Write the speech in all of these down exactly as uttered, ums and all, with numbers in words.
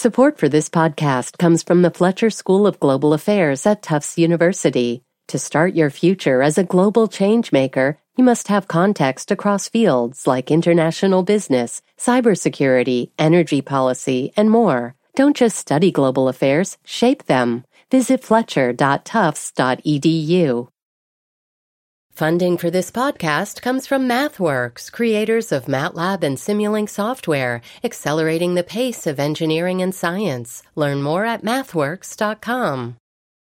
Support for this podcast comes from the Fletcher School of Global Affairs at Tufts University. To start your future as a global changemaker, you must have context across fields like international business, cybersecurity, energy policy, and more. Don't just study global affairs, shape them. Visit fletcher dot tufts dot e d u. Funding for this podcast comes from MathWorks, creators of MATLAB and Simulink software, accelerating the pace of engineering and science. Learn more at mathworks dot com.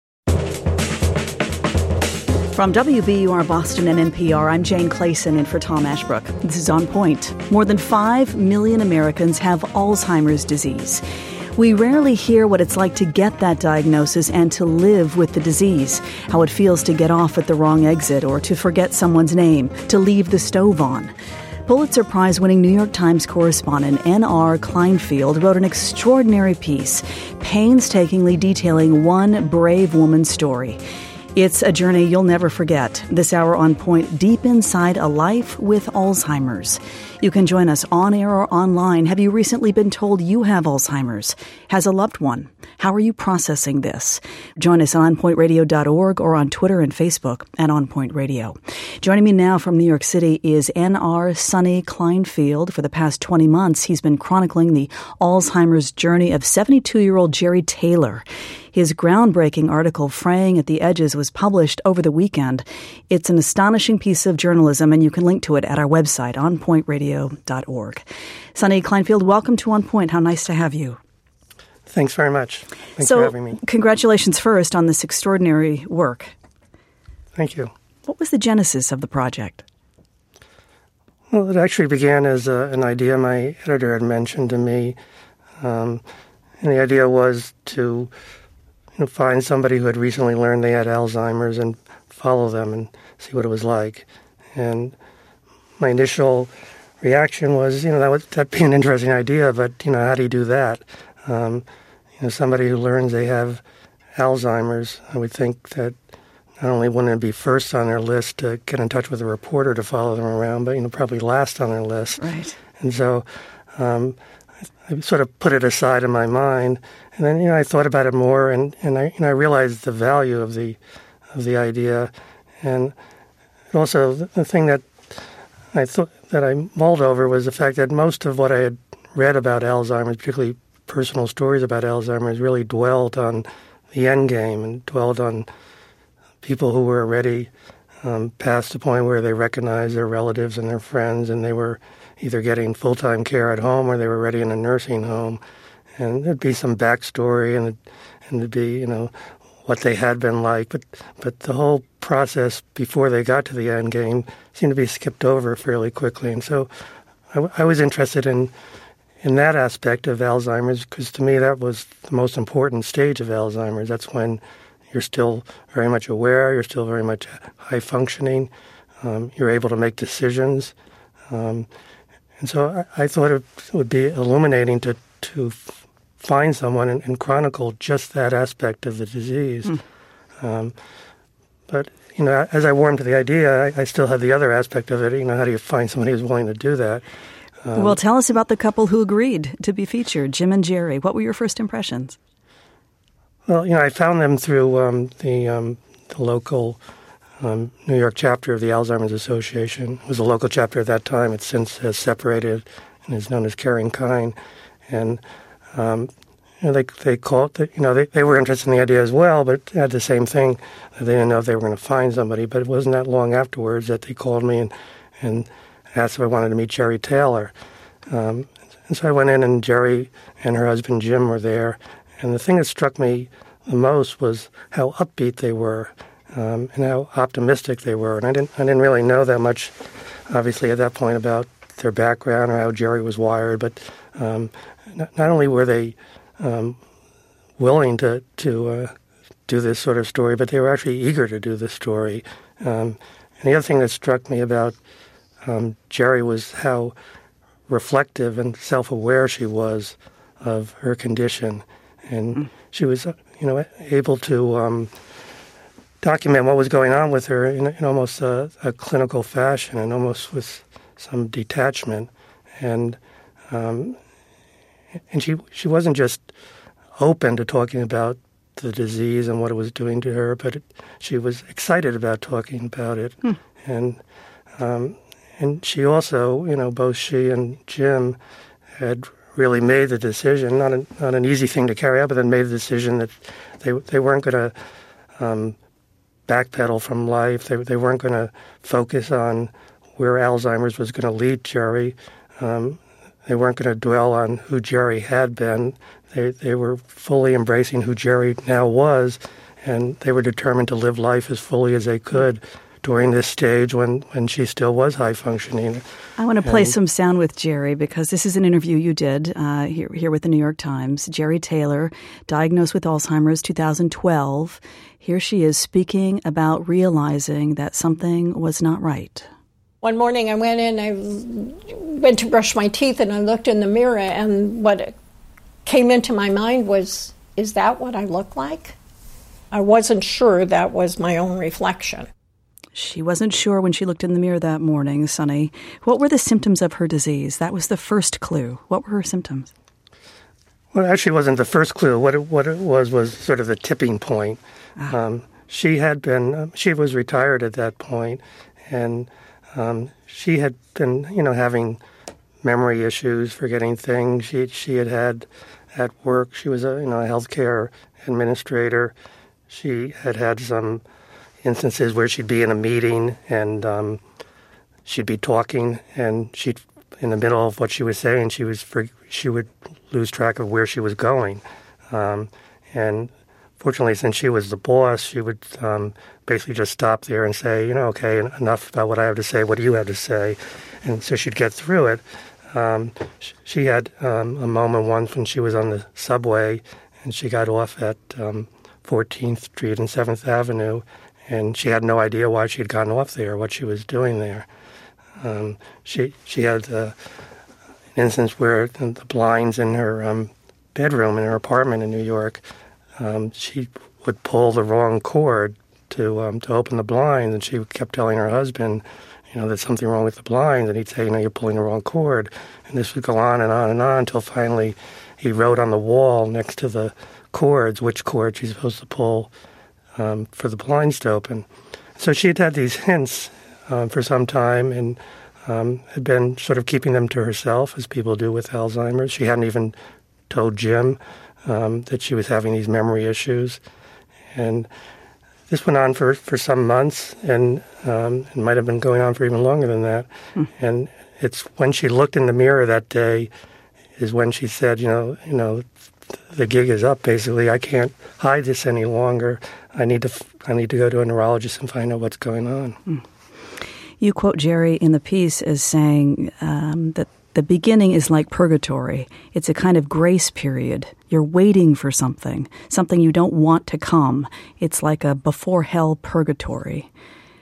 From W B U R Boston and N P R, I'm Jane Clayson in for Tom Ashbrook. This is On Point. More than five million Americans have Alzheimer's disease. We rarely hear what it's like to get that diagnosis and to live with the disease, how it feels to get off at the wrong exit or to forget someone's name, to leave the stove on. Pulitzer Prize-winning New York Times correspondent N R Kleinfield wrote an extraordinary piece, painstakingly detailing one brave woman's story. It's a journey you'll never forget. This hour on Point, deep inside a life with Alzheimer's. You can join us on air or online. Have you recently been told you have Alzheimer's? Has a loved one? How are you processing this? Join us on on point radio dot org or on Twitter and Facebook at On Point Radio. Joining me now from New York City is N R Sonny Kleinfield. For the past twenty months, he's been chronicling the Alzheimer's journey of seventy-two-year-old Jerry Taylor. His groundbreaking article, Fraying at the Edges, was published over the weekend. It's an astonishing piece of journalism, and you can link to it at our website, on point radio dot org. Sonny Kleinfield, welcome to On Point. How nice to have you. Thanks very much. Thanks so, for having me. Congratulations first on this extraordinary work. Thank you. What was the genesis of the project? Well, it actually began as a, an idea my editor had mentioned to me. Um, and the idea was to you know, find somebody who had recently learned they had Alzheimer's and follow them and see what it was like. And my initial reaction was, you know, that would that'd be an interesting idea, but, you know, how do you do that? Um, you know, somebody who learns they have Alzheimer's, I would think that not only wouldn't it be first on their list to get in touch with a reporter to follow them around, but, you know, probably last on their list. Right. And so um, I sort of put it aside in my mind. And then, you know, I thought about it more, and, and I, you know, I realized the value of the of the idea. And also the, the thing that I thought that I mulled over was the fact that most of what I had read about Alzheimer's, particularly personal stories about Alzheimer's, really dwelled on the end game and dwelled on people who were already um, past the point where they recognized their relatives and their friends, and they were either getting full-time care at home or they were already in a nursing home. And there'd be some backstory, and, and there'd be, you know, what they had been like. But but the whole process before they got to the end game seemed to be skipped over fairly quickly. And so I, I was interested in in that aspect of Alzheimer's, because to me that was the most important stage of Alzheimer's. That's when you're still very much aware, you're still very much high functioning, um, you're able to make decisions. Um, and so I, I thought it would be illuminating to, to find someone and, and chronicle just that aspect of the disease. Mm. Um, but, you know, as I warmed to the idea, I, I still have the other aspect of it. You know, how do you find somebody who's willing to do that? Um, well, tell us about the couple who agreed to be featured, Jim and Jerry. What were your first impressions? Well, you know, I found them through um, the, um, the local um, New York chapter of the Alzheimer's Association. It was a local chapter at that time. It since has separated and is known as Caring Kind. And um, you know, they they called, you know, they, they were interested in the idea as well, but had the same thing. They didn't know if they were going to find somebody. But it wasn't that long afterwards that they called me and and asked if I wanted to meet Jerry Taylor. Um, and so I went in, and Jerry and her husband Jim were there. And the thing that struck me the most was how upbeat they were, um, and how optimistic they were. And I didn't I didn't really know that much, obviously, at that point about their background or how Jerry was wired. But um, not, not only were they um, willing to to uh, do this sort of story, but they were actually eager to do this story. Um, and the other thing that struck me about um, Jerry was how reflective and self-aware she was of her condition. And mm. she was, you know, able to um, document what was going on with her in, in almost a, a clinical fashion, and almost with some detachment. And um, and she she wasn't just open to talking about the disease and what it was doing to her, but it, she was excited about talking about it. Hmm. And um, and she also, you know, both she and Jim had really made the decision, not a, not an easy thing to carry out, but then made the decision that they they weren't going to um, backpedal from life. They they weren't going to focus on where Alzheimer's was going to lead Jerry. Um, they weren't going to dwell on who Jerry had been. They they were fully embracing who Jerry now was, and they were determined to live life as fully as they could during this stage when, when she still was high functioning. I want to play and, some sound with Jerry because this is an interview you did uh, here, here with the New York Times. Jerry Taylor, diagnosed with Alzheimer's, two thousand twelve. Here she is speaking about realizing that something was not right. One morning I went in, I went to brush my teeth, and I looked in the mirror, and what came into my mind was, is that what I look like? I wasn't sure that was my own reflection. She wasn't sure when she looked in the mirror that morning, Sonny. What were the symptoms of her disease? That was the first clue. What were her symptoms? Well, it actually wasn't the first clue. What it, what it was was sort of the tipping point. Ah. Um, she had been, uh, she was retired at that point, and um, she had been, you know, having memory issues, forgetting things. She she had had at work. She was a, you know, a healthcare administrator. She had had some instances where she'd be in a meeting and um, she'd be talking, and she'd, in the middle of what she was saying, she was for, she would lose track of where she was going. Um, and fortunately, since she was the boss, she would um, basically just stop there and say, you know, okay, enough about what I have to say. What do you have to say? And so she'd get through it. Um, she had um, a moment once when she was on the subway and she got off at um, fourteenth Street and seventh Avenue. And she had no idea why she had gotten off there, what she was doing there. Um, she she had uh, an instance where the blinds in her um, bedroom in her apartment in New York, um, she would pull the wrong cord to um, to open the blinds, and she kept telling her husband, you know, there's something wrong with the blinds, and he'd say, you know, you're pulling the wrong cord. And this would go on and on and on until finally he wrote on the wall next to the cords which cord she's supposed to pull Um, for the blinds to open. So she had had these hints um, for some time and um, had been sort of keeping them to herself, as people do with Alzheimer's. She hadn't even told Jim um, that she was having these memory issues. And this went on for, for some months, and um, it might have been going on for even longer than that. Hmm. And it's when she looked in the mirror that day is when she said, you know, you know, the gig is up, basically. I can't hide this any longer. I need to I need to go to a neurologist and find out what's going on. Mm. You quote Jerry in the piece as saying um, that the beginning is like purgatory. It's a kind of grace period. You're waiting for something, something you don't want to come. It's like a before hell purgatory.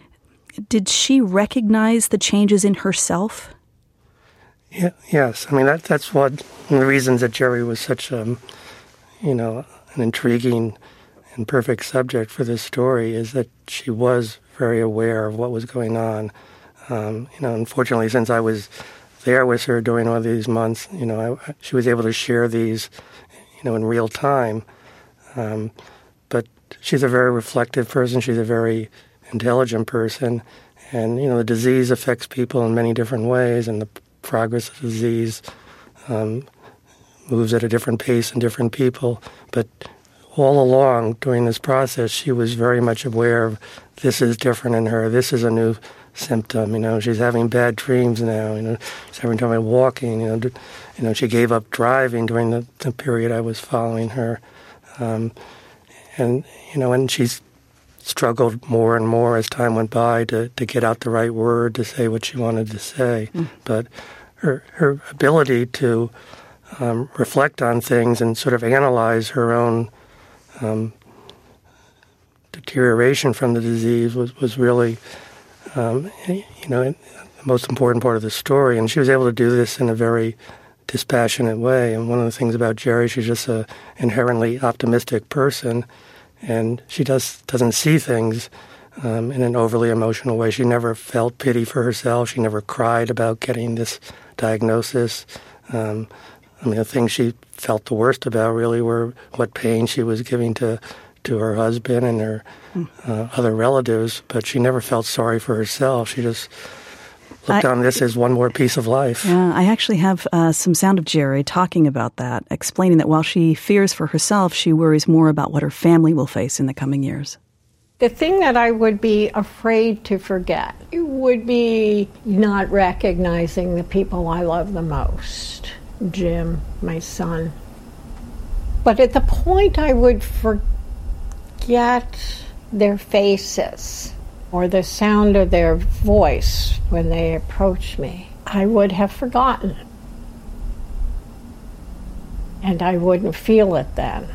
Did she recognize the changes in herself? Yeah, yes. I mean, that that's what one of the reasons that Jerry was such, um, you know, an intriguing and perfect subject for this story is that she was very aware of what was going on. Um, you know, unfortunately, since I was there with her during all these months, you know, I, she was able to share these, you know, in real time. Um, but she's a very reflective person. She's a very intelligent person. And, you know, the disease affects people in many different ways, and the progress of the disease um, moves at a different pace in different people. But all along during this process, she was very much aware of this is different in her. This is a new symptom. You know, she's having bad dreams now. You know, she's having trouble walking. You know, you know, she gave up driving during the, the period I was following her, um, and you know, and she's struggled more and more as time went by to, to get out the right word to say what she wanted to say. Mm. But her her ability to um, reflect on things and sort of analyze her own um, deterioration from the disease was, was really, um, you know, the most important part of the story. And she was able to do this in a very dispassionate way. And one of the things about Jerry, she's just an inherently optimistic person. And she does, doesn't see things um, in an overly emotional way. She never felt pity for herself. She never cried about getting this diagnosis. Um, I mean, the things she felt the worst about really were what pain she was giving to, to her husband and her uh, other relatives, but she never felt sorry for herself. She just looked I, on this as one more piece of life. Yeah, I actually have uh, some sound of Jerry talking about that, explaining that while she fears for herself, she worries more about what her family will face in the coming years. The thing that I would be afraid to forget would be not recognizing the people I love the most. Jim, my son. But at the point I would forget their faces or the sound of their voice when they approach me, I would have forgotten. And I wouldn't feel it then.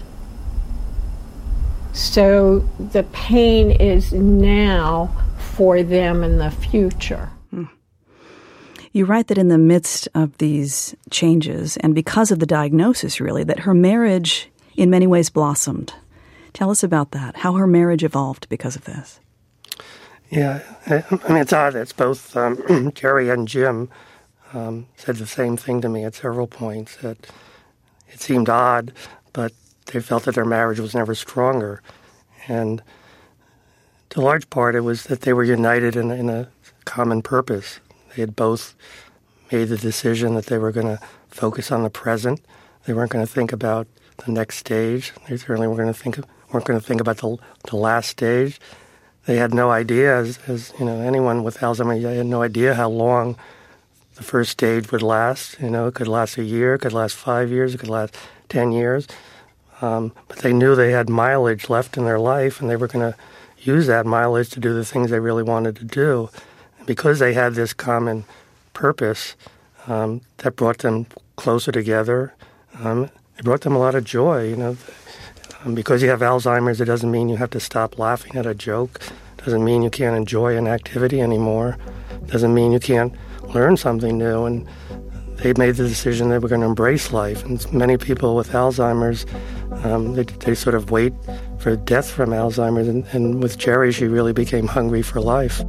So the pain is now for them in the future. Hmm. You write that in the midst of these changes, and because of the diagnosis, really, that her marriage in many ways blossomed. Tell us about that, how her marriage evolved because of this. Yeah, I mean, it's odd. It's both um, Jerry and Jim um, said the same thing to me at several points, that it seemed odd, but they felt that their marriage was never stronger. And to a large part, it was that they were united in, in a common purpose. They had both made the decision that they were going to focus on the present. They weren't going to think about the next stage. They certainly weren't going to think weren't going to think about the, the last stage. They had no idea, as, as you know, anyone with Alzheimer's, they had no idea how long the first stage would last. You know, it could last a year, it could last five years, it could last ten years. Um, but they knew they had mileage left in their life, and they were going to use that mileage to do the things they really wanted to do. And because they had this common purpose, um, that brought them closer together. Um, it brought them a lot of joy. You know, um, because you have Alzheimer's, it doesn't mean you have to stop laughing at a joke. It doesn't mean you can't enjoy an activity anymore. It doesn't mean you can't learn something new. And they made the decision they were going to embrace life. And many people with Alzheimer's, um, they, they sort of wait for death from Alzheimer's. And, and with Jerry, she really became hungry for life.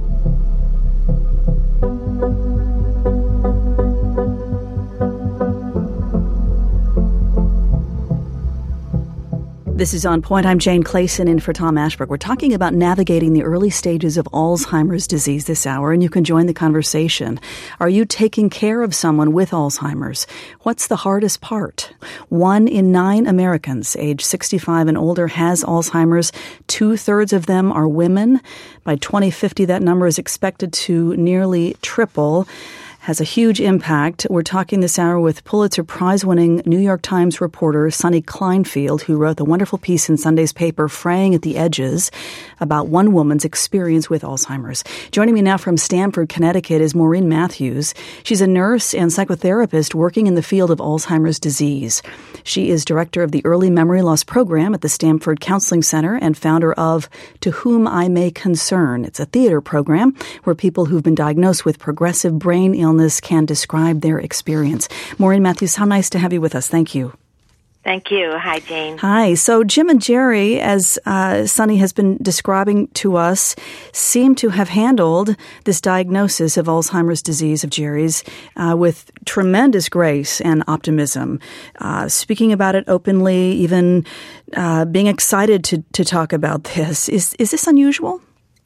This is On Point. I'm Jane Clayson in for Tom Ashbrook. We're talking about navigating the early stages of Alzheimer's disease this hour, and you can join the conversation. Are you taking care of someone with Alzheimer's? What's the hardest part? One in nine Americans age sixty-five and older has Alzheimer's. Two-thirds of them are women. By twenty fifty, that number is expected to nearly triple. Has a huge impact. We're talking this hour with Pulitzer Prize-winning New York Times reporter Sonny Kleinfield, who wrote the wonderful piece in Sunday's paper, Fraying at the Edges, about one woman's experience with Alzheimer's. Joining me now from Stamford, Connecticut, is Maureen Matthews. She's a nurse and psychotherapist working in the field of Alzheimer's disease. She is director of the Early Memory Loss Program at the Stamford Counseling Center and founder of To Whom I May Concern. It's a theater program where people who've been diagnosed with progressive brain illness can describe their experience. Maureen Matthews, how nice to have you with us. Thank you. Thank you. Hi, Jane. Hi. So Jim and Jerry, as uh, Sonny has been describing to us, seem to have handled this diagnosis of Alzheimer's disease of Jerry's uh, with tremendous grace and optimism, uh, speaking about it openly, even uh, being excited to, to talk about this. Is, is this unusual?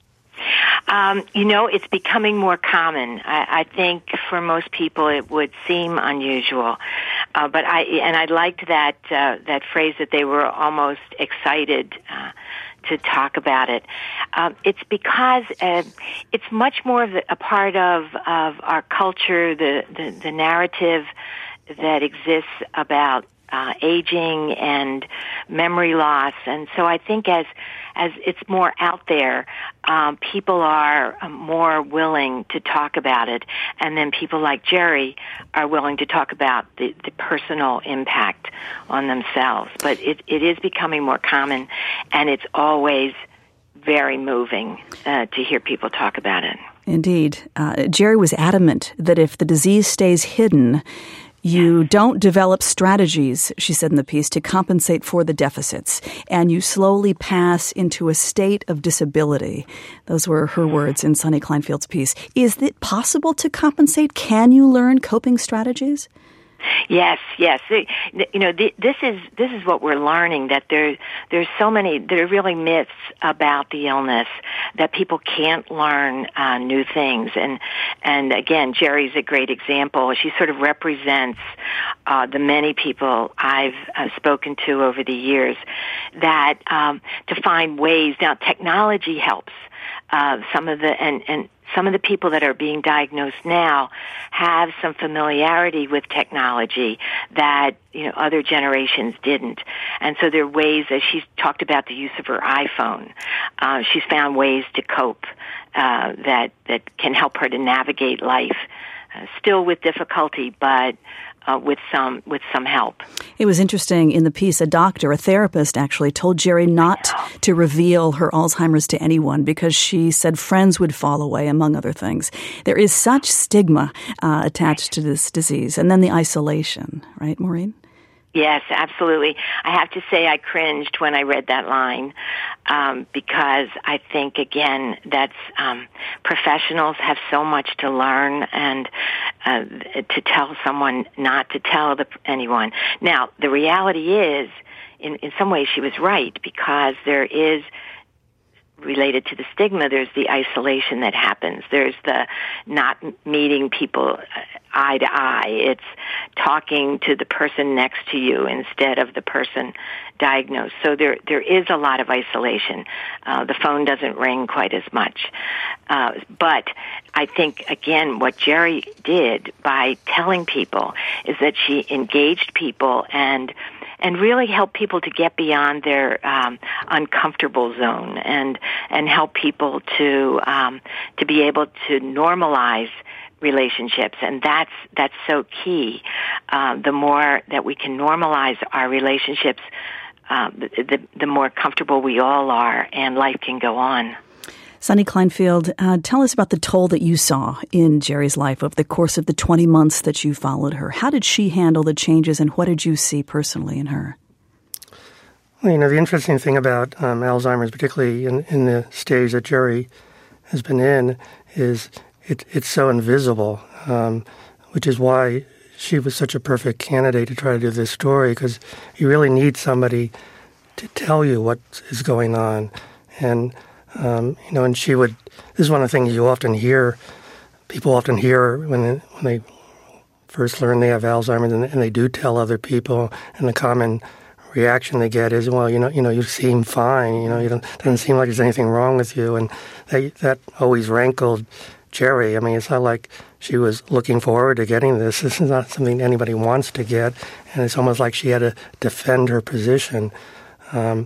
Um, you know, it's becoming more common. I, I think for most people it would seem unusual, uh, but I and I liked that uh, that phrase that they were almost excited uh, to talk about it. Um, it's because uh, it's much more of a part of of our culture, the the, the narrative that exists about Uh, aging and memory loss. And so I think as as it's more out there, um, people are um, more willing to talk about it. And then people like Jerry are willing to talk about the, the personal impact on themselves. But it, it is becoming more common, and it's always very moving uh, to hear people talk about it. Indeed. Uh, Jerry was adamant that if the disease stays hidden, you don't develop strategies, she said in the piece, to compensate for the deficits, and you slowly pass into a state of disability. Those were her words in Sonny Kleinfield's piece. Is it possible to compensate? Can you learn coping strategies? Yes, yes. You know, this is this is what we're learning, that there there's so many, there are really myths about the illness that people can't learn uh, new things. And and again, Jerry's a great example. She sort of represents uh, the many people I've uh, spoken to over the years that um, to find ways. Now, technology helps. Uh, some of the and and. Some of the people that are being diagnosed now have some familiarity with technology that, you know, other generations didn't. And so there are ways, as she's talked about the use of her iPhone, uh, she's found ways to cope uh, that, that can help her to navigate life, uh, still with difficulty, but Uh, with some with some help. It was interesting in the piece, a doctor, a therapist actually told Jerry not to reveal her Alzheimer's to anyone because she said friends would fall away, among other things. There is such stigma uh, attached to this disease. And then the isolation, right, Maureen? Yes, absolutely. I have to say I cringed when I read that line um, because I think, again, that's um, professionals have so much to learn and uh, to tell someone not to tell the, anyone. Now, the reality is, in, in some ways she was right, because there is, related to the stigma, there's the isolation that happens. There's the not meeting people eye to eye. It's talking to the person next to you instead of the person diagnosed. So there there is a lot of isolation. Uh, the phone doesn't ring quite as much. Uh, but I think, again, what Jerry did by telling people is that she engaged people and and really help people to get beyond their um, uncomfortable zone, and and help people to um, to be able to normalize relationships, and that's that's so key. Uh, the more that we can normalize our relationships, uh, the the more comfortable we all are, and life can go on. Sunny Kleinfield, uh, tell us about the toll that you saw in Jerry's life over the course of the twenty months that you followed her. How did she handle the changes, and what did you see personally in her? Well, you know, the interesting thing about um, Alzheimer's, particularly in, in the stage that Jerry has been in, is it, it's so invisible, um, which is why she was such a perfect candidate to try to do this story, because you really need somebody to tell you what is going on. And Um, you know, and she would, this is one of the things you often hear, people often hear when they, when they first learn they have Alzheimer's, and, and they do tell other people, and the common reaction they get is, well, you know, you know, you seem fine, you know, you don't, doesn't seem like there's anything wrong with you. And they, that always rankled Jerry. I mean, it's not like she was looking forward to getting this. This is not something anybody wants to get, and it's almost like she had to defend her position. Um,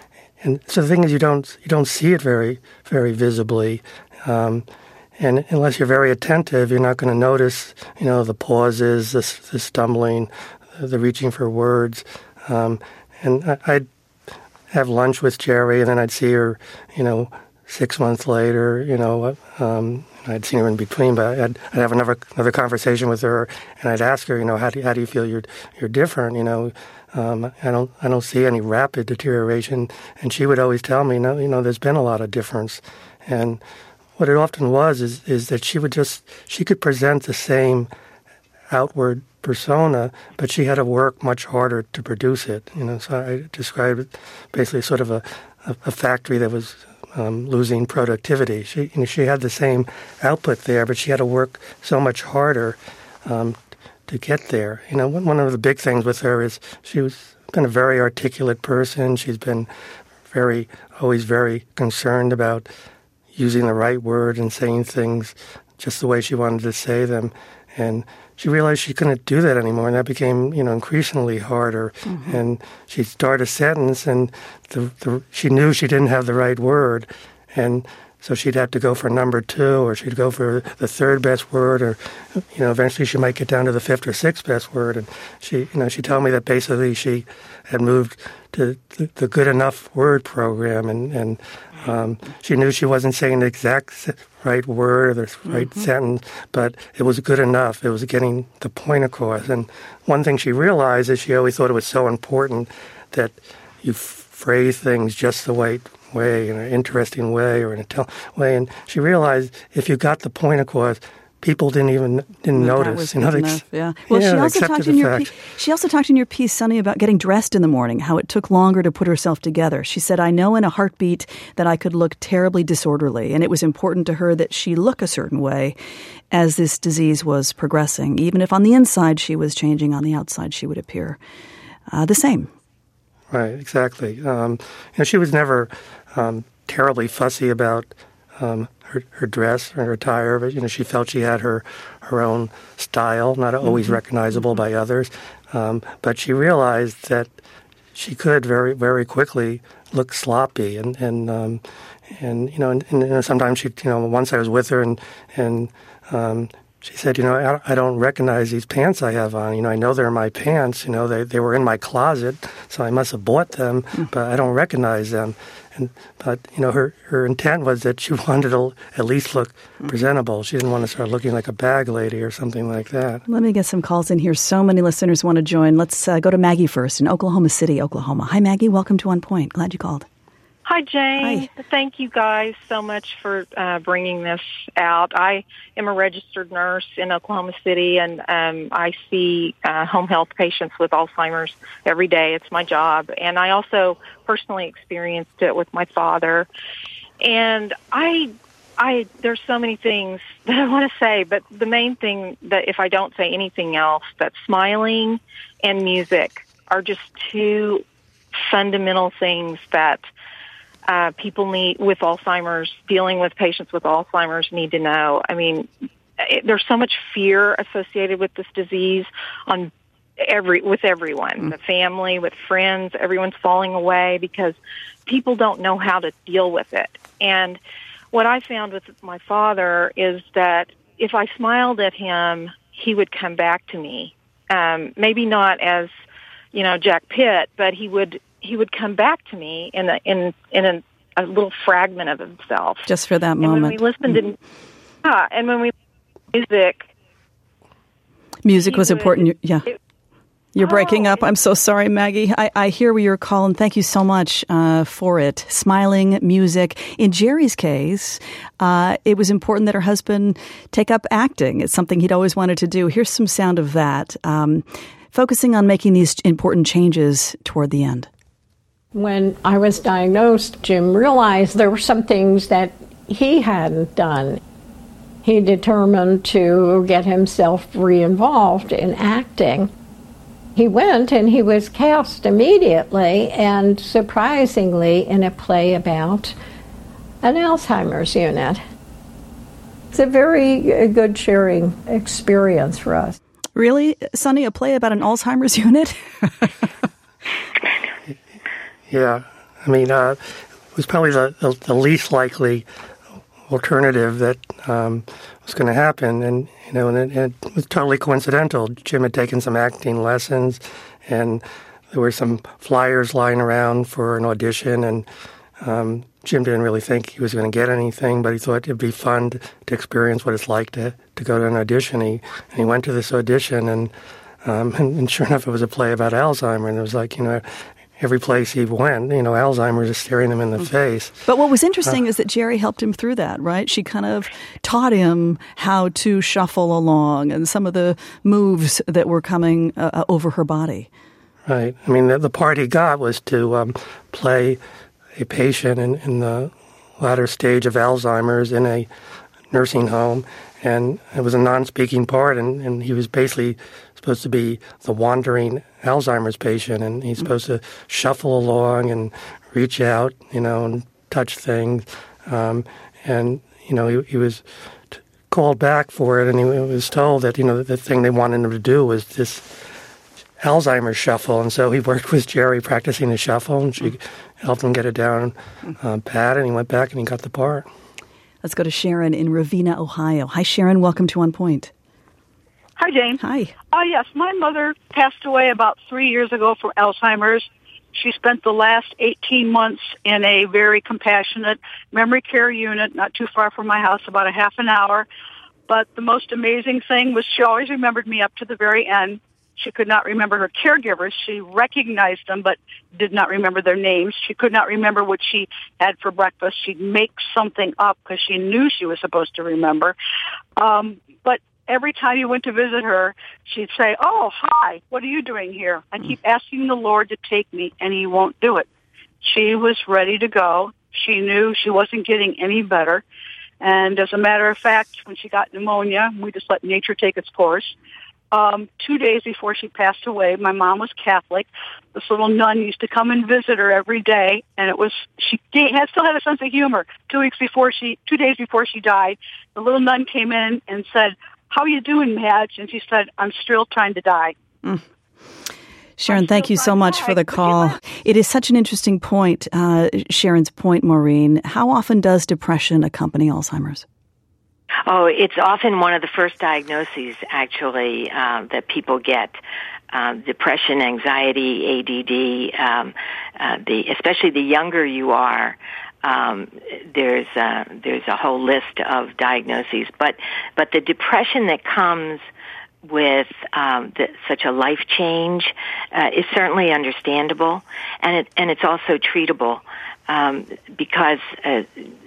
And so the thing is, you don't you don't see it very very visibly, um, and unless you're very attentive, you're not going to notice, you know, the pauses, the, the stumbling, the reaching for words. Um, and I'd have lunch with Jerry, and then I'd see her, you know, six months later. You know, um, I'd seen her in between, but I'd, I'd have another another conversation with her, and I'd ask her, you know, how do how do you feel you're you're different, you know. Um, I don't, I don't see any rapid deterioration, and she would always tell me, no, you know, there's been a lot of difference. And what it often was is, is that she would just, she could present the same outward persona, but she had to work much harder to produce it. You know, so I described it basically sort of a, a, a factory that was um, losing productivity. She, you know, she had the same output there, but she had to work so much harder um, to get there. You know, one of the big things with her is she was been a very articulate person. She's been very, always very concerned about using the right word and saying things just the way she wanted to say them. And she realized she couldn't do that anymore, and that became, you know, increasingly harder. Mm-hmm. And she'd start a sentence, and the, the, she knew she didn't have the right word, and so she'd have to go for number two, or she'd go for the third best word, or, you know, eventually she might get down to the fifth or sixth best word. And she, you know, she told me that basically she had moved to the, the good enough word program, and, and um, she knew she wasn't saying the exact right word or the right mm-hmm. sentence, but it was good enough. It was getting the point across. And one thing she realized is she always thought it was so important that you f- phrase things just the right way, in an interesting way or in a tell way. And she realized if you got the point across, people didn't even didn't That notice. was You know, good they, enough, yeah. Well, yeah, she they also accepted talked the in your fact. piece, she also talked in your piece, Sonny, about getting dressed in the morning, how it took longer to put herself together. She said, "I know in a heartbeat that I could look terribly disorderly, and it was important to her that she look a certain way as this disease was progressing. Even if on the inside she was changing, on the outside she would appear uh, the same." Right, exactly. Um, you know, she was never um, terribly fussy about um, her, her dress or her attire, but you know, she felt she had her her own style, not always mm-hmm. recognizable mm-hmm. by others. Um, but she realized that she could very, very quickly look sloppy, and and um, and you know, and, and sometimes she, you know, once I was with her, and and um, she said, you know, I, I don't recognize these pants I have on. You know, I know they're my pants. You know, they they were in my closet, so I must have bought them, mm-hmm. but I don't recognize them. And but you know, her, her intent was that she wanted to at least look presentable. She didn't want to start looking like a bag lady or something like that. Let me get some calls in here. So many listeners want to join. Let's uh, go to Maggie first in Oklahoma City, Oklahoma. Hi, Maggie. Welcome to On Point. Glad you called. Hi, Jane. Hi. Thank you guys so much for uh, bringing this out. I am a registered nurse in Oklahoma City, and um, I see uh, home health patients with Alzheimer's every day. It's my job. And I also personally experienced it with my father. And I, I, there's so many things that I want to say, but the main thing that if I don't say anything else, that smiling and music are just two fundamental things that Uh, people need with Alzheimer's, dealing with patients with Alzheimer's need to know. I mean, it, there's so much fear associated with this disease on every with everyone, mm. the family, with friends. Everyone's falling away because people don't know how to deal with it. And what I found with my father is that if I smiled at him, he would come back to me. Um, maybe not as, you know, Jack Pitt, but he would. He would come back to me in a, in in a, a little fragment of himself. Just for that and moment. And when we listened to yeah, and when we music, music was would, important. Yeah, it, you're breaking oh, up. I'm so sorry, Maggie. I, I hear where you're calling. Thank you so much uh, for it. Smiling, music. In Jerry's case, uh, it was important that her husband take up acting. It's something he'd always wanted to do. Here's some sound of that. Um, focusing on making these important changes toward the end. When I was diagnosed, Jim realized there were some things that he hadn't done. He determined to get himself re-involved in acting. He went and he was cast immediately and surprisingly in a play about an Alzheimer's unit. It's a very good sharing experience for us. Really, Sonny, a play about an Alzheimer's unit? Yeah, I mean, uh, it was probably the, the, the least likely alternative that um, was going to happen, and you know, and it, and it was totally coincidental. Jim had taken some acting lessons, and there were some flyers lying around for an audition, and um, Jim didn't really think he was going to get anything, but he thought it'd be fun to, to experience what it's like to, to go to an audition. He and he went to this audition, and, um, and and sure enough, it was a play about Alzheimer's, and it was like, you know, every place he went, you know, Alzheimer's is staring him in the face. But what was interesting uh, is that Jerry helped him through that, right? She kind of taught him how to shuffle along and some of the moves that were coming uh, over her body. Right. I mean, the, the part he got was to um, play a patient in, in the latter stage of Alzheimer's in a nursing home, and it was a non-speaking part, and, and he was basically supposed to be the wandering Alzheimer's patient, and he's supposed to shuffle along and reach out, you know, and touch things. Um, and, you know, he, he was t- called back for it, and he was told that, you know, the thing they wanted him to do was this Alzheimer's shuffle. And so he worked with Jerry practicing the shuffle, and she helped him get it down uh, pat, and he went back and he got the part. Let's go to Sharon in Ravenna, Ohio. Hi, Sharon. Welcome to On Point. Hi, Jane. Hi. Oh, uh, yes. My mother passed away about three years ago from Alzheimer's. She spent the last eighteen months in a very compassionate memory care unit not too far from my house, about a half an hour. But the most amazing thing was she always remembered me up to the very end. She could not remember her caregivers. She recognized them, but did not remember their names. She could not remember what she had for breakfast. She'd make something up because she knew she was supposed to remember. Um, but every time you went to visit her, she'd say, "Oh, hi, what are you doing here? I keep asking the Lord to take me, and he won't do it." She was ready to go. She knew she wasn't getting any better. And as a matter of fact, when she got pneumonia, we just let nature take its course. Um, two days before she passed away, my mom was Catholic. This little nun used to come and visit her every day, and it was she had still had a sense of humor. Two weeks before she, two days before she died, the little nun came in and said, "How you doing, Madge?" And she said, "I'm still trying to die." Mm. Sharon, thank you so much for the call. It is such an interesting point, uh, Sharon's point, Maureen. How often does depression accompany Alzheimer's? Oh, it's often one of the first diagnoses, actually, uh, that people get. Uh, depression, anxiety, A D D, um, uh, the, especially the younger you are, um, there's uh, there's a whole list of diagnoses. But but the depression that comes with um, the, such a life change uh, is certainly understandable, and it and it's also treatable um, because uh,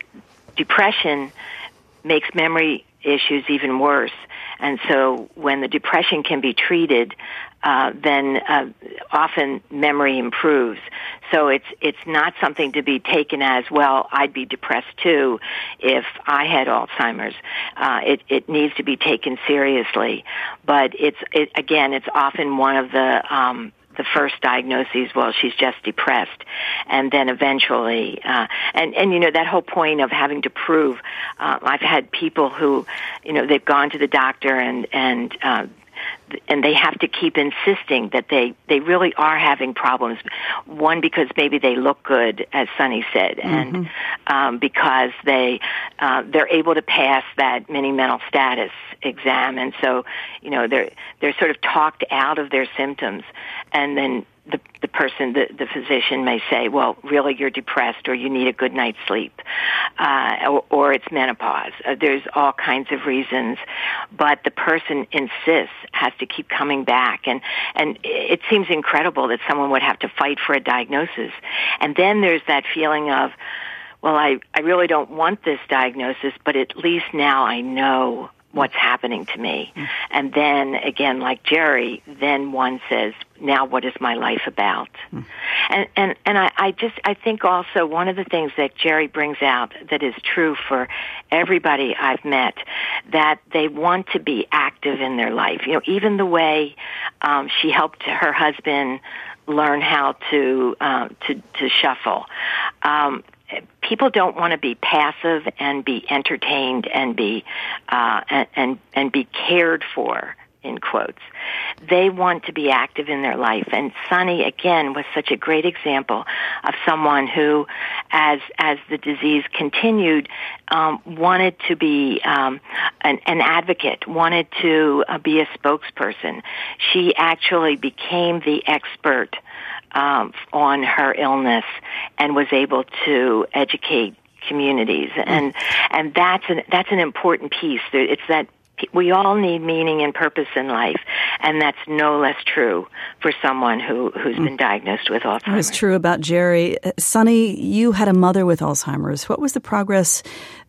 depression makes memory issues even worse. And so when the depression can be treated, uh, then uh, often memory improves. So it's it's not something to be taken as, well, I'd be depressed too if I had Alzheimer's. Uh, it, it needs to be taken seriously. But it's it, again, it's often one of the um, the first diagnoses, well, she's just depressed. And then eventually, uh, and, and, you know, that whole point of having to prove, uh, I've had people who, you know, they've gone to the doctor and, and, uh, and they have to keep insisting that they, they really are having problems. One, because maybe they look good, as Sunny said, mm-hmm. and um, because they uh, they're able to pass that mini mental status exam, and so you know they're they're sort of talked out of their symptoms, and then the the person, the, the physician may say, well, really, you're depressed, or you need a good night's sleep, uh, or, or it's menopause. Uh, there's all kinds of reasons, but the person insists, has to keep coming back, and and it seems incredible that someone would have to fight for a diagnosis. And then there's that feeling of, well, I, I really don't want this diagnosis, but at least now I know what's happening to me. Mm. And then, again, like Jerry, then one says, now what is my life about? Mm. And and, and I, I just, I think also one of the things that Jerry brings out that is true for everybody I've met, that they want to be active in their life. You know, even the way um, she helped her husband learn how to uh, to, to shuffle. Um, People don't want to be passive and be entertained and be uh, and, and and be cared for, in quotes. They want to be active in their life. And Sunny, again, was such a great example of someone who, as as the disease continued, um, wanted to be um, an, an advocate, wanted to uh, be a spokesperson. She actually became the expert Um, on her illness and was able to educate communities, and and that's an that's an important piece. It's that we all need meaning and purpose in life, and that's no less true for someone who who's been diagnosed with Alzheimer's. That was true about Jerry. Uh, Sunny, you had a mother with Alzheimer's. What was the progress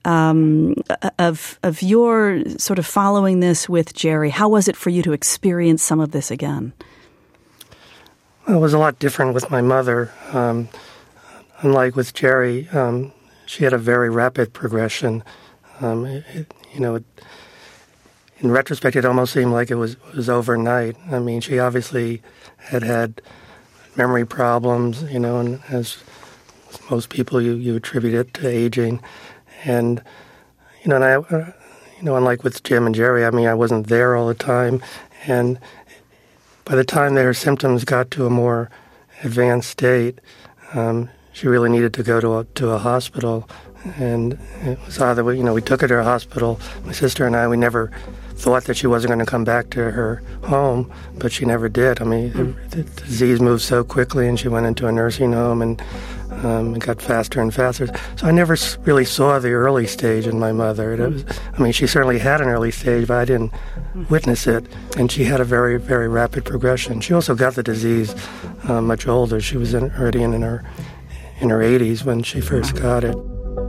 um, of of your sort of following this with Jerry? How was it for you to experience some of this again? Well, it was a lot different with my mother. Um, unlike with Jerry, um, she had a very rapid progression. Um, it, it, you know, it, in retrospect, it almost seemed like it was it was overnight. I mean, she obviously had had memory problems, you know, and as most people, you, you attribute it to aging. And, you know, and I, uh, you know, unlike with Jim and Jerry, I mean, I wasn't there all the time. And by the time that her symptoms got to a more advanced state, um, she really needed to go to a, to a hospital. And it was either, you know, we took her to a hospital, my sister and I, we never thought that she wasn't going to come back to her home, but she never did. I mean, mm. the, the disease moved so quickly, and she went into a nursing home, and um, it got faster and faster. So I never really saw the early stage in my mother. It was, I mean, she certainly had an early stage, but I didn't witness it, and she had a very, very rapid progression. She also got the disease uh, much older. She was in, already in, in her in her eighties when she first got it.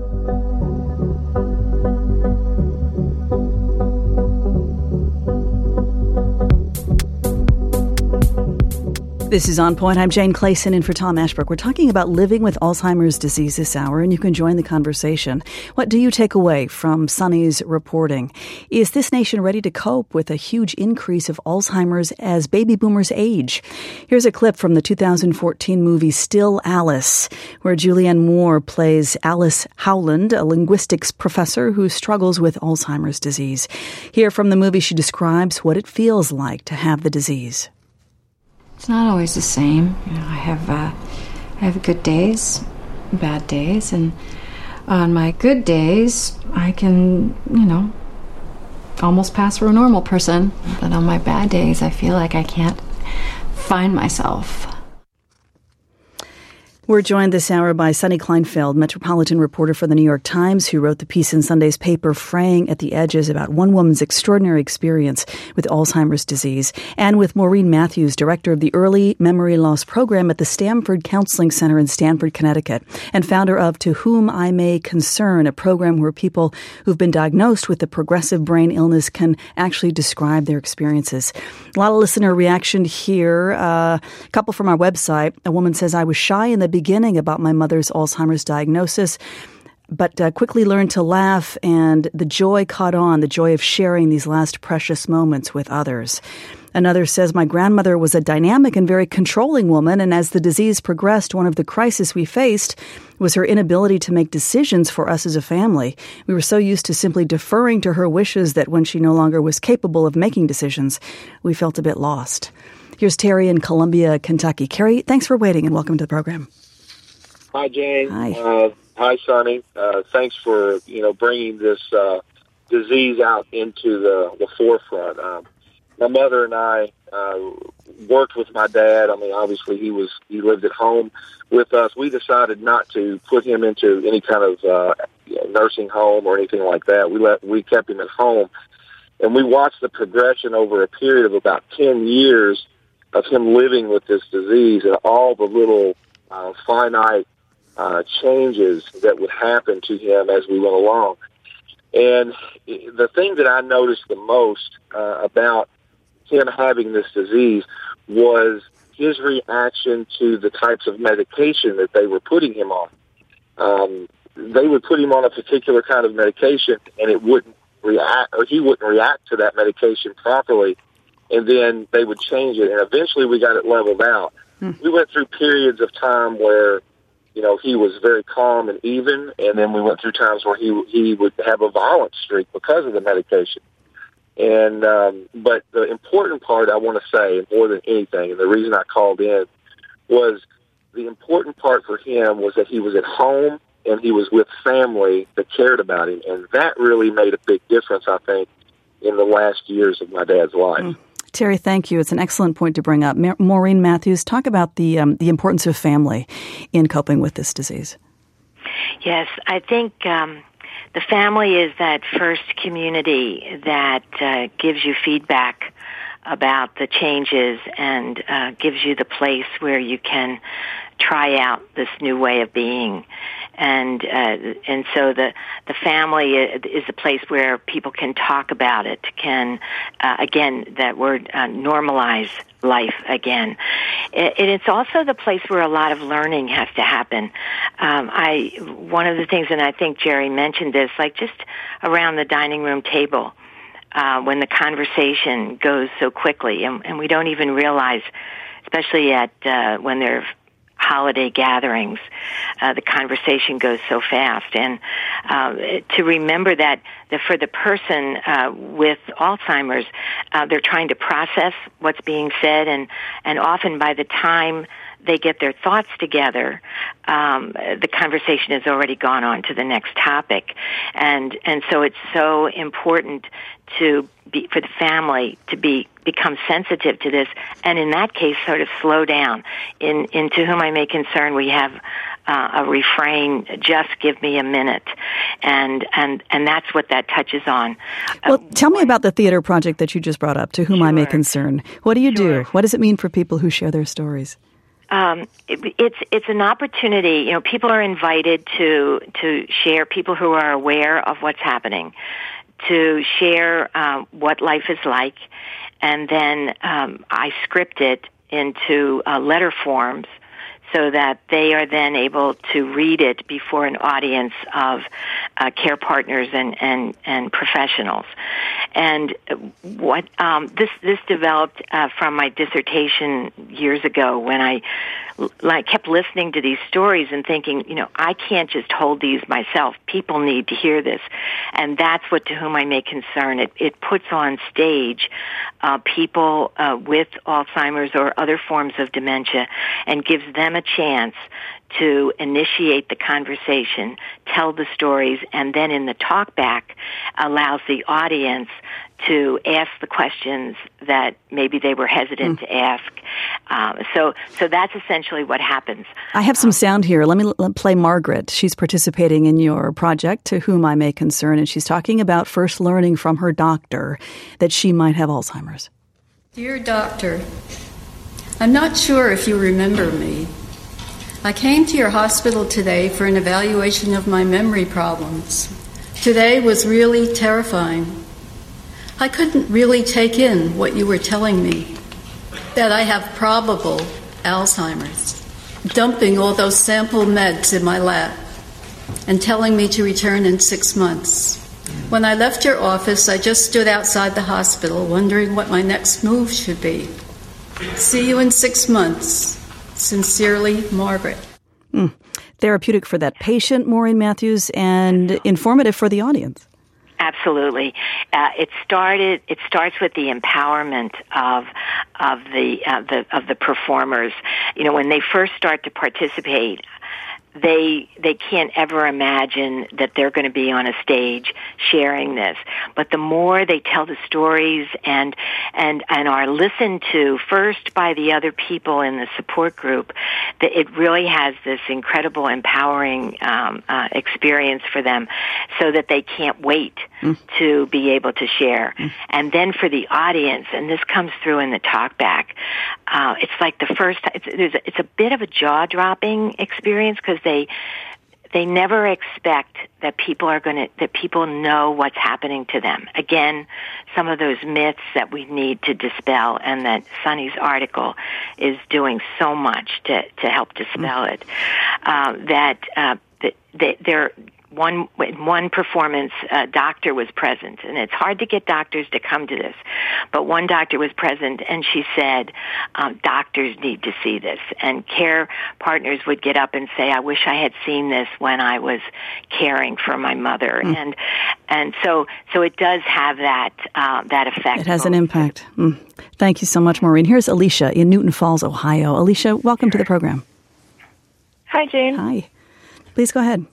This is On Point. I'm Jane Clayson in for Tom Ashbrook. We're talking about living with Alzheimer's disease this hour, and you can join the conversation. What do you take away from Sunny's reporting? Is this nation ready to cope with a huge increase of Alzheimer's as baby boomers age? Here's a clip from the two thousand fourteen movie Still Alice, where Julianne Moore plays Alice Howland, a linguistics professor who struggles with Alzheimer's disease. Here from the movie, she describes what it feels like to have the disease. It's not always the same. You know, I have uh, I have good days, bad days, and on my good days, I can, you know, almost pass for a normal person. But on my bad days, I feel like I can't find myself. We're joined this hour by Sunny Kleinfeld, metropolitan reporter for the New York Times, who wrote the piece in Sunday's paper Fraying at the Edges about one woman's extraordinary experience with Alzheimer's disease, and with Maureen Matthews, director of the Early Memory Loss Program at the Stanford Counseling Center in Stamford, Connecticut, and founder of To Whom I May Concern, a program where people who've been diagnosed with a progressive brain illness can actually describe their experiences. A lot of listener reaction here. Uh, a couple from our website. A woman says, I was shy in the beginning about my mother's Alzheimer's diagnosis, but uh, quickly learned to laugh, and the joy caught on, the joy of sharing these last precious moments with others. Another says, my grandmother was a dynamic and very controlling woman, and as the disease progressed, one of the crises we faced was her inability to make decisions for us as a family. We were so used to simply deferring to her wishes that when she no longer was capable of making decisions, we felt a bit lost. Here's Terry in Columbia, Kentucky. Carrie, thanks for waiting and welcome to the program. Hi, Jane. Hi. Uh, hi, Sonny. Uh, thanks for, you know, bringing this uh, disease out into the, the forefront. Um, my mother and I uh, worked with my dad. I mean, obviously he was he lived at home with us. We decided not to put him into any kind of uh, you know, nursing home or anything like that. We let we kept him at home, and we watched the progression over a period of about ten years of him living with this disease and all the little uh, finite Uh, changes that would happen to him as we went along. And the thing that I noticed the most uh, about him having this disease was his reaction to the types of medication that they were putting him on. Um, they would put him on a particular kind of medication, and it wouldn't react, or he wouldn't react to that medication properly, and then they would change it, and eventually we got it leveled out. Hmm. We went through periods of time where you know, he was very calm and even, and then we went through times where he he would have a violent streak because of the medication. And um, but the important part I want to say, more than anything, and the reason I called in, was the important part for him was that he was at home and he was with family that cared about him, and that really made a big difference, I think, in the last years of my dad's life. Mm. Terry, thank you. It's an excellent point to bring up. Ma- Maureen Matthews, talk about the um, the importance of family in coping with this disease. Yes, I think um, the family is that first community that uh, gives you feedback about the changes and uh, gives you the place where you can try out this new way of being. And uh, and so the the family is a place where people can talk about it, can, uh, again, that word, uh, normalize life again. And it's also the place where a lot of learning has to happen. Um, I one of the things, and I think Jerry mentioned this, like just around the dining room table, uh, when the conversation goes so quickly, and, and we don't even realize, especially at uh, when they're holiday gatherings, uh, the conversation goes so fast. And uh, to remember that, that for the person uh, with Alzheimer's, uh, they're trying to process what's being said, and, and often by the time they get their thoughts together, um, the conversation has already gone on to the next topic. And, and so it's so important to be, for the family to be, become sensitive to this, and in that case, sort of slow down. In, in To Whom I May Concern, we have uh, a refrain, just give me a minute. And, and, and that's what that touches on. Well, uh, tell me about the theater project that you just brought up, To Whom Sure. I May Concern. What do you Sure. do? What does it mean for people who share their stories? Um, it, it's it's an opportunity. You know, people are invited to to share. People who are aware of what's happening, to share um, what life is like, and then um, I script it into uh, letter forms so that they are then able to read it before an audience of uh, care partners and, and, and professionals. And what um, this this developed uh, from my dissertation years ago, when I like kept listening to these stories and thinking, you know, I can't just hold these myself. People need to hear this, and that's what To Whom I May Concern. It it puts on stage uh, people uh, with Alzheimer's or other forms of dementia, and gives them a chance to initiate the conversation, tell the stories, and then in the talk back allows the audience to ask the questions that maybe they were hesitant mm. to ask. Um, so, so that's essentially what happens. I have some um, sound here. Let me l- play Margaret. She's participating in your project, To Whom I May Concern, and she's talking about first learning from her doctor that she might have Alzheimer's. Dear doctor, I'm not sure if you remember me. I came to your hospital today for an evaluation of my memory problems. Today was really terrifying. I couldn't really take in what you were telling me, that I have probable Alzheimer's, dumping all those sample meds in my lap and telling me to return in six months. When I left your office, I just stood outside the hospital wondering what my next move should be. See you in six months. Sincerely, Margaret. Mm. Therapeutic for that patient, Maureen Matthews, and informative for the audience. Absolutely. Uh, it started. It starts with the empowerment of of the, uh, the of the performers. You know, when they first start to participate, they they can't ever imagine that they're going to be on a stage sharing this. But the more they tell the stories and and and are listened to first by the other people in the support group, that it really has this incredible empowering um, uh, experience for them, so that they can't wait mm. to be able to share. Mm. And then for the audience, and this comes through in the talk back, uh, it's like the first. It's, there's a, it's a bit of a jaw dropping experience, because they they never expect that people are going to that people know what's happening to them. Again, some of those myths that we need to dispel, and that Sunny's article is doing so much to to help dispel it. Uh, that uh, that, that they're One one performance, a doctor was present, and it's hard to get doctors to come to this, but one doctor was present, and she said, um, doctors need to see this. And care partners would get up and say, I wish I had seen this when I was caring for my mother. Mm. And and so so it does have that uh, that effect. It has an impact. Mm. Thank you so much, Maureen. Here's Alicia in Newton Falls, Ohio. Alicia, welcome sure. to the program. Hi, Jane. Hi. Please go ahead.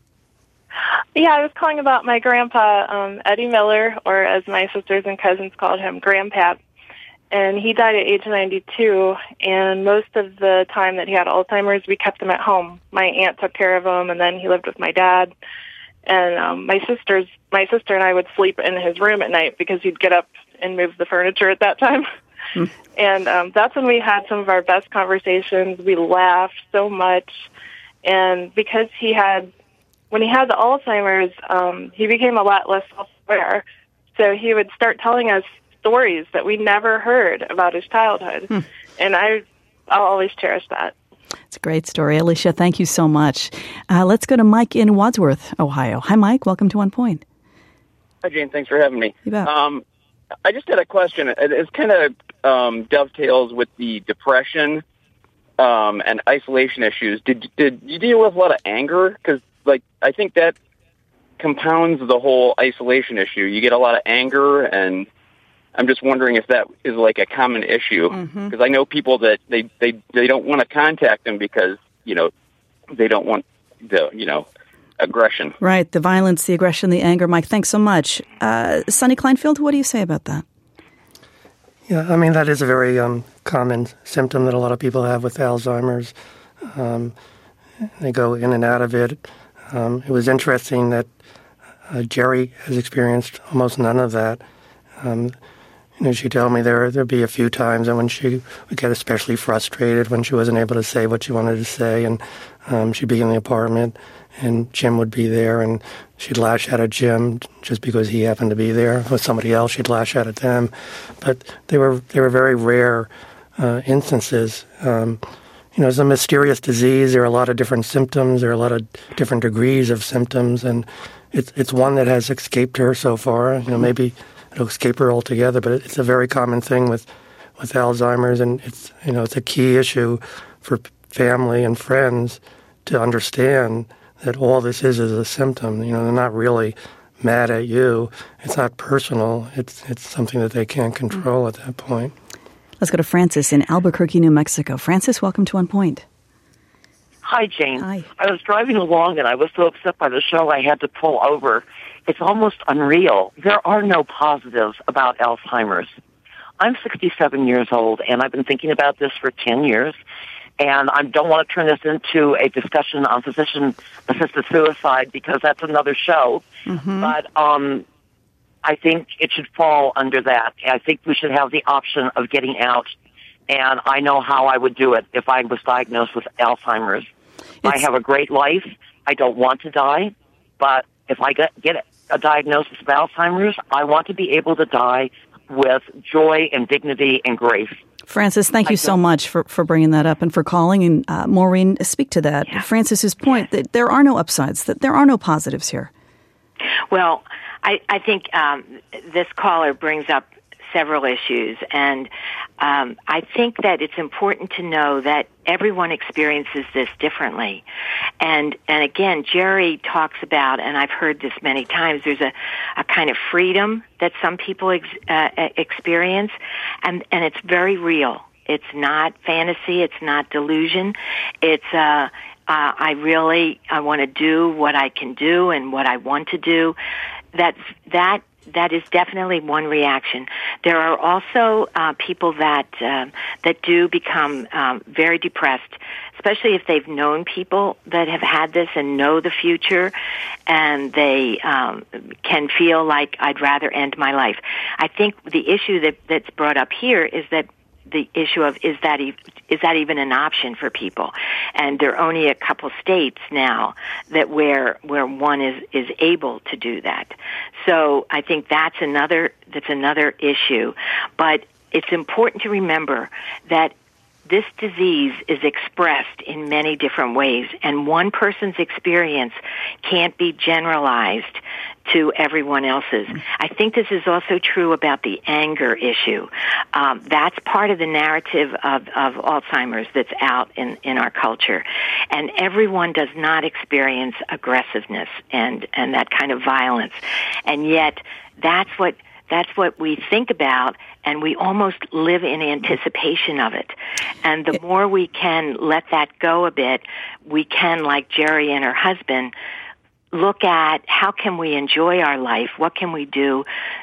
Yeah, I was calling about my grandpa, um, Eddie Miller, or as my sisters and cousins called him, Grandpap. And he died at age ninety-two, and most of the time that he had Alzheimer's, we kept him at home. My aunt took care of him, and then he lived with my dad. And um, my sisters, my sister and I would sleep in his room at night because he'd get up and move the furniture at that time. Hmm. And um, that's when we had some of our best conversations. We laughed so much. And because he had When he had the Alzheimer's, um, he became a lot less self-aware. So he would start telling us stories that we never heard about his childhood. Hmm. And I, I'll always cherish that. It's a great story. Alicia, thank you so much. Uh, let's go to Mike in Wadsworth, Ohio. Hi, Mike. Welcome to One Point. Hi, Jane. Thanks for having me. You bet. Um, I just had a question. It, it kind of um, dovetails with the depression um, and isolation issues. Did, did you deal with a lot of anger? Because Like, I think that compounds the whole isolation issue. You get a lot of anger, and I'm just wondering if that is like a common issue, because Mm-hmm. I know people that they, they, they don't want to contact them because, you know, they don't want the, you know, aggression. Right, the violence, the aggression, the anger. Mike, thanks so much. Uh, Sonny Kleinfield, what do you say about that? Yeah, I mean, that is a very um, common symptom that a lot of people have with Alzheimer's. Um, they go in and out of it. Um, it was interesting that uh, Jerry has experienced almost none of that. Um, you know, she told me there there'd be a few times and when she would get especially frustrated when she wasn't able to say what she wanted to say, and um, she'd be in the apartment and Jim would be there, and she'd lash out at Jim just because he happened to be there. With somebody else, she'd lash out at them. But they were they were very rare uh, instances. Um, you know, it's a mysterious disease. There are a lot of different symptoms. There are a lot of different degrees of symptoms, and it's it's one that has escaped her so far. You know, maybe it'll escape her altogether, but it's a very common thing with with Alzheimer's, and it's you know it's a key issue for family and friends to understand that all this is is a symptom. You know, they're not really mad at you. It's not personal. It's it's something that they can't control at that point. Let's go to Francis in Albuquerque, New Mexico. Francis, welcome to On Point. Hi, Jane. Hi. I was driving along and I was so upset by the show I had to pull over. It's almost unreal. There are no positives about Alzheimer's. I'm sixty-seven years old and I've been thinking about this for ten years. And I don't want to turn this into a discussion on physician-assisted suicide because that's another show. Mm-hmm. But um, I think it should fall under that. I think we should have the option of getting out. And I know how I would do it if I was diagnosed with Alzheimer's. It's- I have a great life. I don't want to die. But if I get, get a diagnosis of Alzheimer's, I want to be able to die with joy and dignity and grace. Francis, thank you so much for, for bringing that up and for calling. And uh, Maureen, speak to that. Yeah. Francis's point that there are no upsides, that there are no positives here. Well, I, I think um, this caller brings up several issues, and um, I think that it's important to know that everyone experiences this differently. And and again, Jerry talks about, and I've heard this many times, there's a, a kind of freedom that some people ex, uh, experience, and, and it's very real. It's not fantasy. It's not delusion. It's uh, uh, I really I want to do what I can do and what I want to do. That's that. That is definitely one reaction. There are also uh, people that um, that do become um, very depressed, especially if they've known people that have had this and know the future, and they um, can feel like I'd rather end my life. I think the issue that, that's brought up here is that the issue of is that e- is that even an option for people? And there are only a couple states now that where where one is, is able to do that. So I think that's another that's another issue. But it's important to remember that this disease is expressed in many different ways, and one person's experience can't be generalized to everyone else's. I think this is also true about the anger issue. Um, that's part of the narrative of, of Alzheimer's that's out in, in our culture. And everyone does not experience aggressiveness and, and that kind of violence. And yet, that's what That's what we think about, and we almost live in anticipation of it. And the more we can let that go a bit, we can, like Jerry and her husband, look at how can we enjoy our life? What can we do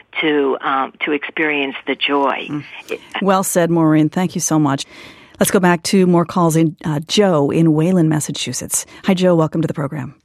to um, to experience the joy? Mm. Well said, Maureen. Thank you so much. Let's go back to more calls in. Uh, Joe in Wayland, Massachusetts. Hi, Joe. Welcome to the program.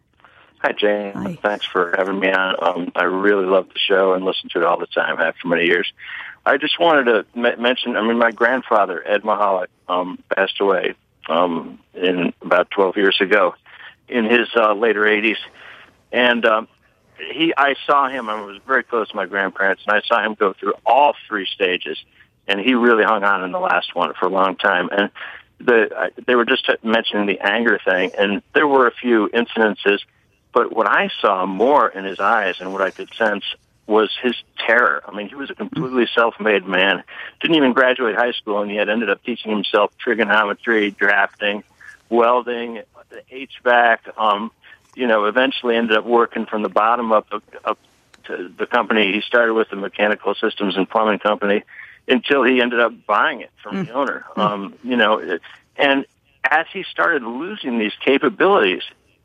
Hi, Jane. Hi. Thanks for having me on. Um, I really love the show and listen to it all the time. I have for many years. I just wanted to m- mention, I mean, my grandfather, Ed Mahalik, um, passed away um, in about twelve years ago in his uh, later eighties. And um, he, I saw him, I was very close to my grandparents, and I saw him go through all three stages. And he really hung on in the last one for a long time. And the, they were just mentioning the anger thing, and there were a few incidences. But what I saw more in his eyes and what I could sense was his terror. I mean, he was a completely self-made man, didn't even graduate high school, and yet ended up teaching himself trigonometry, drafting, welding, H V A C, um, you know, eventually ended up working from the bottom up, up to the company. He started with the mechanical systems and plumbing company until he ended up buying it from mm. the owner. Mm. Um, you know, and as he started losing these capabilities,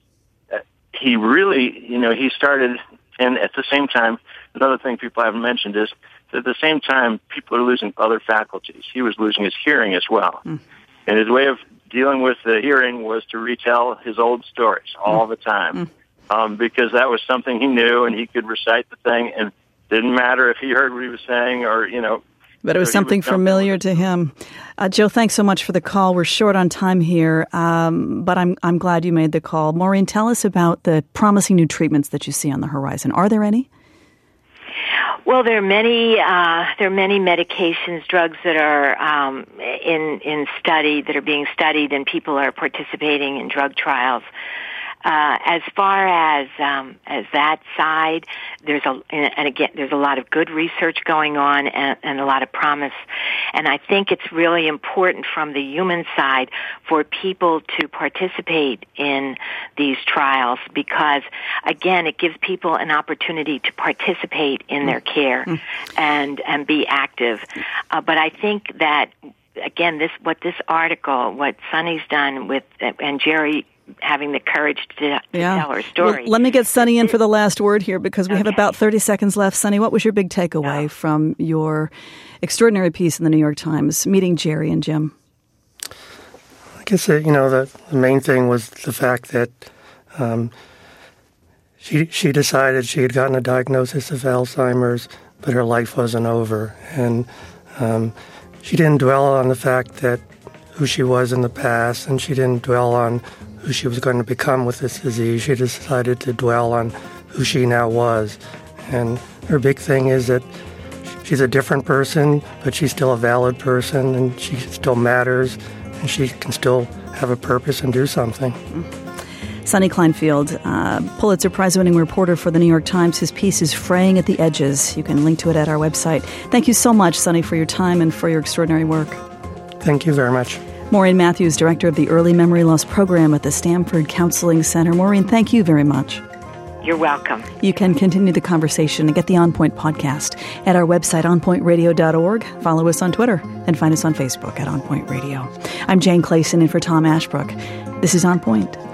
he really, you know, he started, and at the same time, another thing people haven't mentioned is that at the same time, people are losing other faculties. He was losing his hearing as well. Mm. And his way of dealing with the hearing was to retell his old stories all mm. the time, mm. um, because that was something he knew, and he could recite the thing, and it didn't matter if he heard what he was saying or, you know. But it was something was familiar to him. Uh, Joe, thanks so much for the call. We're short on time here, um, but I'm I'm glad you made the call. Maureen, tell us about the promising new treatments that you see on the horizon. Are there any? Well, there are many. Uh, there are many medications, drugs that are um, in in study that are being studied, and people are participating in drug trials. Uh, as far as um, as that side, there's a and again there's a lot of good research going on and, and a lot of promise, and I think it's really important from the human side for people to participate in these trials because again it gives people an opportunity to participate in their care mm. and and be active. Uh, but I think that again this what this article, what Sunny's done with and Jerry. Having the courage to, to yeah. tell her story. Well, let me get Sunny in for the last word here because we okay. have about thirty seconds left. Sunny, what was your big takeaway oh. from your extraordinary piece in the New York Times, meeting Jerry and Jim? I guess, uh, you know, the, the main thing was the fact that um, she she decided she had gotten a diagnosis of Alzheimer's, but her life wasn't over. And um, she didn't dwell on the fact that who she was in the past, and she didn't dwell on who she was going to become with this disease. She decided to dwell on who she now was. And her big thing is that she's a different person, but she's still a valid person, and she still matters, and she can still have a purpose and do something. Sunny Kleinfield, uh, Pulitzer Prize-winning reporter for the New York Times. His piece is Fraying at the Edges. You can link to it at our website. Thank you so much, Sunny, for your time and for your extraordinary work. Thank you very much. Maureen Matthews, Director of the Early Memory Loss Program at the Stanford Counseling Center. Maureen, thank you very much. You're welcome. You can continue the conversation and get the On Point podcast at our website, on point radio dot org. Follow us on Twitter and find us on Facebook at On Point Radio. I'm Jane Clayson in for Tom Ashbrook. This is On Point.